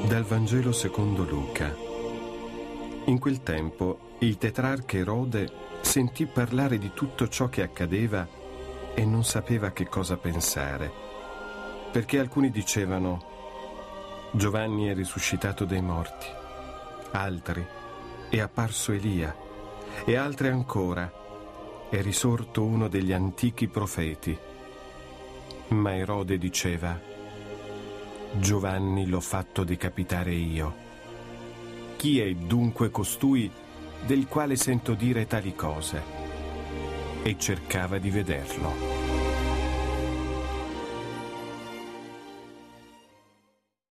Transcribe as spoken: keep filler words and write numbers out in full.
Dal Vangelo secondo Luca. In quel tempo il tetrarca Erode sentì parlare di tutto ciò che accadeva e non sapeva che cosa pensare, perché alcuni dicevano: Giovanni è risuscitato dai morti, altri: è apparso Elia, e altri ancora: è risorto uno degli antichi profeti. Ma Erode diceva: Giovanni l'ho fatto decapitare io. Chi è dunque costui del quale sento dire tali cose? E cercava di vederlo.